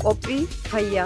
Qophii fayyaa.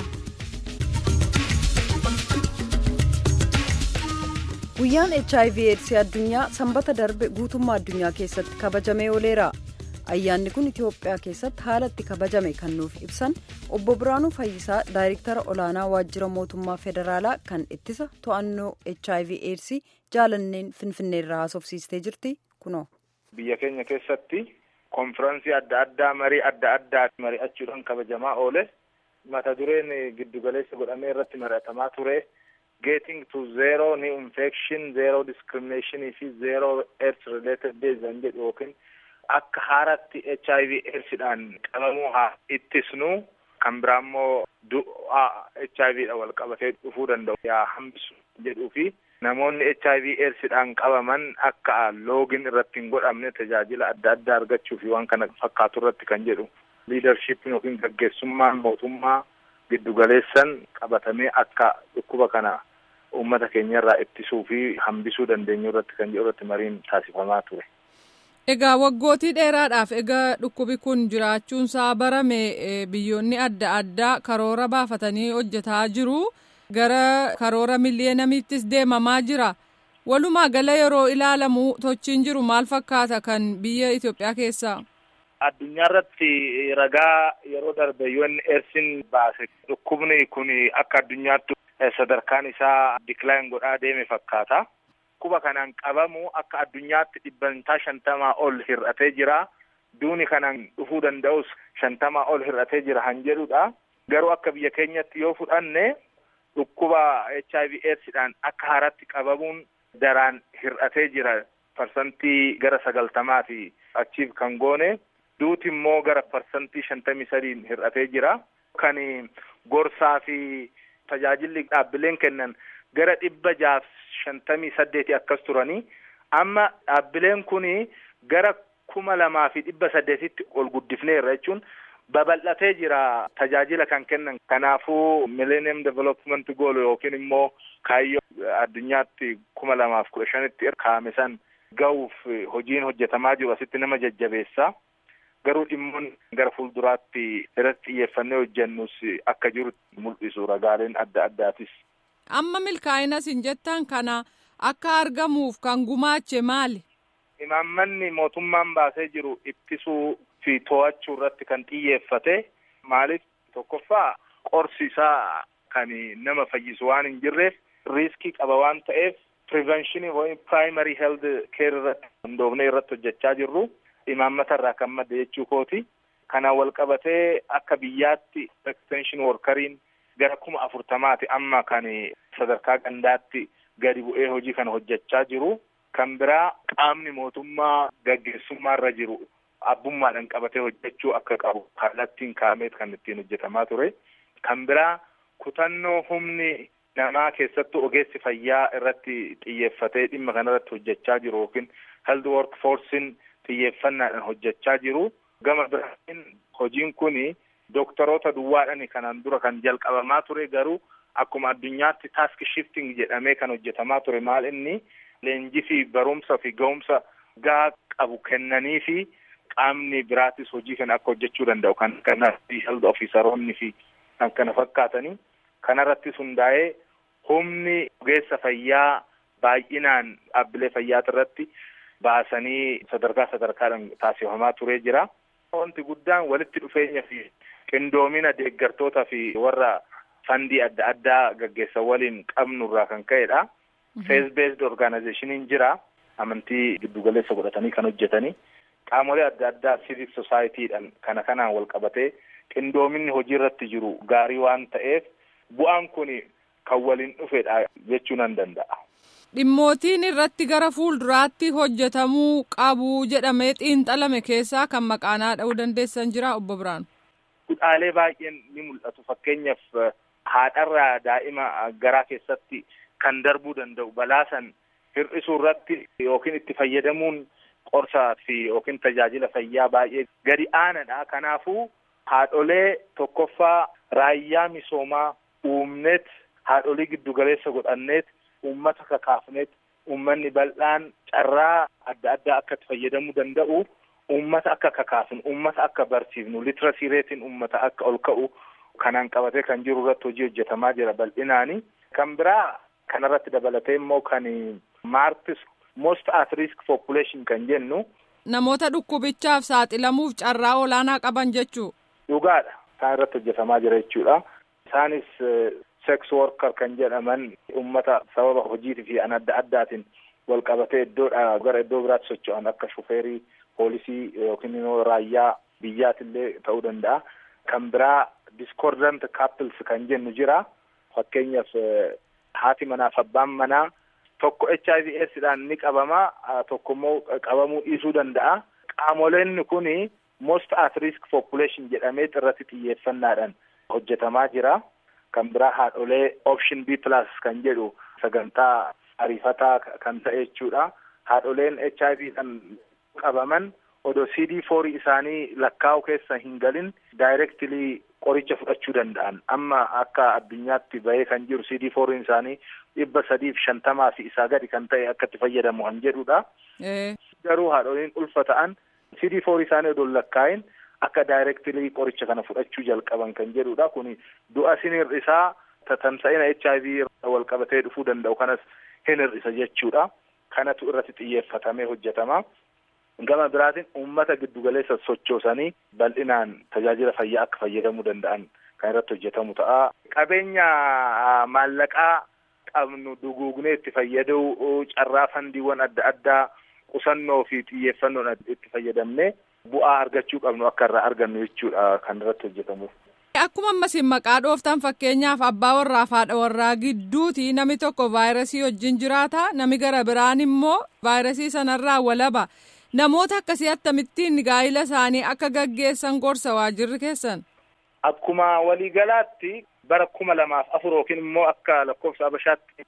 Guyyaan HIV/AIDS addunyaa sanbata darbe guutummaa addunyaa keessatti kabajamee ooleera. Ayyaanni kun Itoophiyaa keessatti haala itti kabajame kan nuuf ibsan obbo Biraanuu Fayyisaa Daayirektara olaanaa waajjira mootummaa federaalaa kan ittisa to'annoo HIV/AIDS jaalanneen Finfinneerraa haasofsiistee jirti kunoo. Biyya keenya keessatti konfiraansii adda addaa marii adda addaa mari'achuudhaan kabajamaa oole. Mata dureen giddugaleessa godhamee irratti mari'atamaa ture. Getting to zero new infection, zero discrimination fi zero AIDS related disease jedhu yookiin akka haaratti HIV/AIDSdhaan qabamuu haa ittisnu kan biraammoo du'a HIVdha wal qabatee dhufuu danda'u yaa hambisu jedhuu fi namoonni HIV/AIDSdhaan qabaman akka loogin irratti hin godhamne tajaajila adda addaa argachuu fi waan kana fakkaatu irratti kan jedhu leadership yookiin gaggeessummaan mootummaa giddugaleessan qabatamee akka dhukkuba kana uummata keenya irraa ittisuu fi hambisuu dandeenyu irratti kan jedhu irratti mariin taasifamaa ture. Egaa waggootii dheeraadhaaf egaa dhukkubi kun jiraachuunsaa barame biyyoonni adda addaa karoora baafatanii hojjetaa jiru. Gara karoora miliyeenamiittis deemamaa jira. Walumaa gala yeroo ilaalamu tochiin jiru maal fakkaata kan biyya Itoophiyaa keessaa? Addunyaa irratti ragaa yeroo darbe UNAIDS'n baase dhukkubni kun akka addunyaatti sadarkaan isaa decline godhaa deeme fakkaata. Dhukkuba kanaan qabamu akka addunyaatti 50 ol hir'atee jira. Duuni kanaan dhufuu danda'us 50 ol hir'atee jira han jedhudha. Garuu akka biyya keenyatti yoo fudhanne dhukkuba HIV/AIDSdhaan akka haaratti qabamuun daraan hir'atee jira. Parsantii gara 90 achiif kan goone. Duuti immoo gara parsantii 53 hir'atee jira. Kan gorsaa fi tajaajilli dhaabbileen kennan gara 658 akkas turanii amma dhaabbileen kun gara 2800tti ol guddifneerra jechuun babal'atee jira tajaajila kan kennan. Kanaafuu Millennium Development Goal yookiin immoo kaayyoo addunyaatti 2015tti kaa'ame san ga'uuf hojiin hojjetamaa jiru asitti nama jajjabeessa. Garuu dhimmoon gara fuulduraatti irratti xiyyeeffannee hojjennus akka jiru mul'isu ragaaleen adda addaatis. Amma milkaa'ina isin jettan kana akka argamuuf kan gumaache maali? Imaammanni mootummaan baasee jiru ittisuu fi to'achuu irratti kan xiyyeeffate. Maaliif tokkoffaa qorsi isaa kan nama fayyisu waan hin jirreef riiskii qaba waan ta'eef prevention yookiin primary health care irratti hundoofnee irratti hojjechaa jirru. Imaammata irraa kan madde jechuu kooti. Kanaan wal qabatee akka biyyaatti extension workeriin gara 40,000 amma kan sadarkaa gandaatti gadi bu'ee hojii kana hojjechaa jiru. Kan biraa qaamni mootummaa gaggeessummaa irra jiru abbummaadhaan qabatee hojjechuu akka qabu kallattiin kaa'ameet kan ittiin hojjetamaa ture. Kan biraa kutannoo humni namaa keessattuu ogeessi fayyaa irratti xiyyeeffatee dhimma kanarratti hojjechaa jiru yookiin health workforce'n xiyyeeffannaadhaan hojjechaa jiru. Gama biraatiin hojiin kun doktoroota duwwaadhaan kanaan dura kan jalqabamaa ture garuu akkuma addunyaatti task shifting jedhamee kan hojjetamaa ture. Maal inni leenjii fi barumsa fi ga'umsa gahaa qabu kennanii fi qaamni biraatis hojii kana akka hojjechuu danda'u kan kanatti health officeroonni fi kan kana fakkaatanii kanarrattis hundaa'ee humni ogeessa fayyaa baay'inaan dhaabbilee fayyaa irratti baasanii sadarkaadhaan taasifamaa turee jira. Wanti guddaan walitti dhufeenya fi qindoomina deeggartoota fi warra fandii adda addaa gaggeessan waliin qabnu irraa kan ka'edha. Faith-based organization jira. Amantii giddugaleessa godhatanii kan hojjetanii. Qaamolee adda addaa civic society'dhaan kanaan wal qabatee qindoominni hojii irratti jiru gaarii waan ta'eef bu'aan kun kan waliin dhufedha jechuu nan danda'a. Dhimmootiin irratti gara fuulduraatti hojjetamuu qabu jedhamee xiinxalame keessaa kan maqaanaa dha'uu dandeessan jira obbo Biraanuu? Kudhaalee baay'een ni mul'atu. Fakkeenyaaf haadharraa daa'ima garaa keessatti kan darbuu danda'u balaasan hir'isuu irratti yookiin itti fayyadamuun qorsaa fi yookiin tajaajila fayyaa baay'ee gadi aanadha. Kanaafuu haadholee tokkoffaa raayyaa misoomaa uumneet haadholii giddugaleessa godhanneet uummata kakaafneet uummanni bal'aan carraa adda addaa akka itti fayyadamuu danda'u uummata akka kakaafnu uummata akka barsiifnu literacy ratein uummata akka ol ka'u kanaan qabatee kan jiru irratti hojii hojjetamaa jira bal'inaani. Kan biraa kanarratti dabalatee immoo kan maartis most at risk population kan jennu. Namoota dhukkubichaaf saaxilamuuf carraa olaanaa qaban jechuu. Dhugaadha. Isaan irratti hojjetamaa jira jechuudha. Isaanis sex worker kan jedhaman uummata sababa hojiitii fi adda addaatiin wal qabatee iddoodhaa gara iddoo biraatti socho'an akka shufeerii, poolisii yookiin immoo raayyaa biyyaatillee ta'uu danda'a. Kan biraa discordant couples kan jennu jira. Fakkeenyaaf haati manaaf abbaan manaa tokko HIV/AIDSdhaan ni qabama, tokko immoo qabamuu dhiisuu danda'a. Qaamoleen kun most at risk population jedhamee irratti xiyyeeffannaadhaan hojjetamaa jira. Kan biraa haadholee option B+ kan jedhu sagantaa ariifataa kan ta'e jechuudha. Haadholeen HIVdhaan qabaman odoo CD4 isaanii lakkaa'u keessa hin galin directly qoricha fudhachuu danda'an. Amma akka addunyaatti bahee kan jiru CD4 isaanii 350 fi isaa gadi kan ta'e akka itti fayyadamu kan jedhudha. Garuu haadholiin ulfa ta'an CD4 isaanii odoo lakkaa'in akka directly qoricha kana fudhachuu jalqaban kan jedhudha. Kun du'a sinirrisaa tatamsa'ina HIV wal qabatee dhufuu danda'u kanas hin hir'isa jechuudha. Kanatu irratti xiyyeeffatamee hojjetama. Gama biraatiin uummata giddugaleessa sochoosanii bal'inaan tajaajila fayyaa akka fayyadamuu danda'an kan irratti hojjetamu ta'a. Qabeenya maallaqaa qabnu duguugnee itti fayyaduu, carraa fandiiwwan adda addaa qusannoo fi xiyyeeffannoon itti fayyadamnee bu'aa argachuu qabnu akka irraa argannu jechuudha kan irratti hojjetamu. Akkuma ammas maqaa dhooftan fakkeenyaaf abbaa warraa fi haadha warraa gidduuti namni tokko vaayirasii wajjin jiraata, namni gara biraan immoo vaayirasii sanarraa walaba. Namoota akkasii akkamittiin gaa'ila isaanii akka gaggeessan gorsa waajirri keessan? Akkuma waliigalaatti bara 2004 yookiin immoo akka lakkoofsa Habashaatti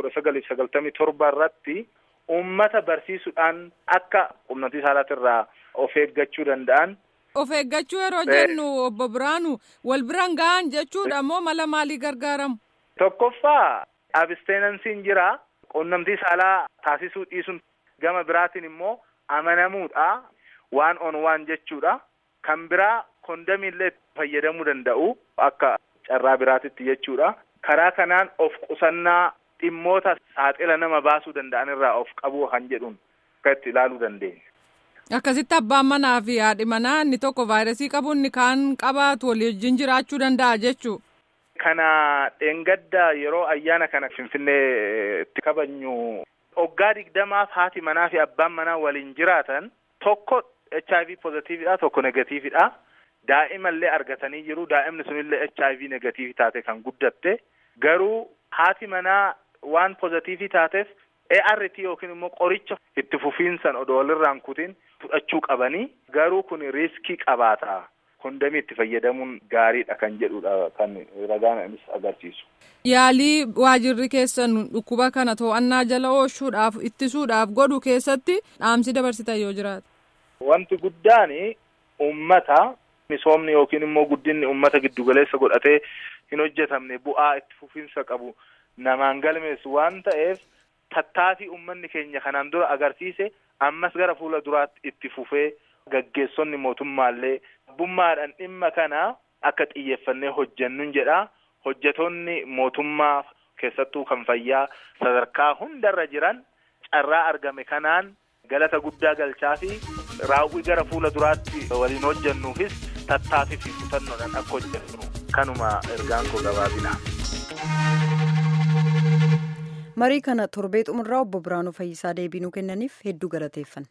1997 irratti uummata barsiisuudhaan akka qunnamtii saalaatirraa of eeggachuu danda'an. Of eeggachuu yeroo jennu obbo Biraanuu wal biraan ga'an jechuudha moo mala maalii gargaaramu? Tokkoffaa absteenansiin jira. Qunnamtii saalaa taasisuu dhiisuun gama biraatiin immoo amanamuudha. Waan on waan jechuudha. Kan biraa kondamiillee fayyadamuu danda'u akka carraa biraatitti jechuudha. Karaa kanaan of qusannaa dhimmoota saaxila nama baasuu danda'an irraa of qabuu kan jedhuun akka itti ilaaluu dandeenya. Akkasitti abbaan manaa fi haadhi manaa inni tokko vaayirasii qabu inni kaan qabaatu walii wajjin jiraachuu danda'a jechuu. Kana dheengadda yeroo ayyaana kana Finfinnee itti kabajnu waggaa 20 haati manaa fi abbaan manaa waliin jiraatan tokko HIV positiividha tokko negatiividha. Daa'imallee argatanii jiru. Daa'imni sunillee HIV negatiivii taate kan guddatte. Garuu haati manaa waan positiivii taateef ART yookiin immoo qoricha itti fufiinsan odoo walirraan kutin fudhachuu qabanii. Garuu kun riiskii qabaata. Kondamii itti fayyadamuun gaariidha kan jedhudha kan ragaan innis agarsiisu. Yaalii waajirri keessan dhukkuba kana to'annaa jala oolchuudhaaf ittisuudhaaf godhu keessatti dhaamsi dabarsitan yoo jiraate. Wanti guddaan uummata misoomni yookiin immoo guddinni uummata giddugaleessa godhatee hin hojjetamne bu'aa itti fufiinsa qabu namaan galmeessu waan ta'eef tattaaffii uummanni keenya kanaan dura agarsiise ammas gara fuula duraatti itti fufee gaggeessonni mootummaallee abbummaadhaan dhimma kana akka xiyyeeffannee hojjennuun jedha. Hojjetoonni mootummaa keessattuu kan fayyaa sadarkaa hundarra jiran carraa argame kanaan galata guddaa galchaa fi raawwii gara fuula duraatti waliin hojjennuufis tattaaffii fi kutannoodhaan akka hojjennu kanuma ergaan koo gabaabina. Marii kana torbee xumurraa obbo Biraanuu Fayyisaa deebii nuu kennaniif hedduu galateeffanna.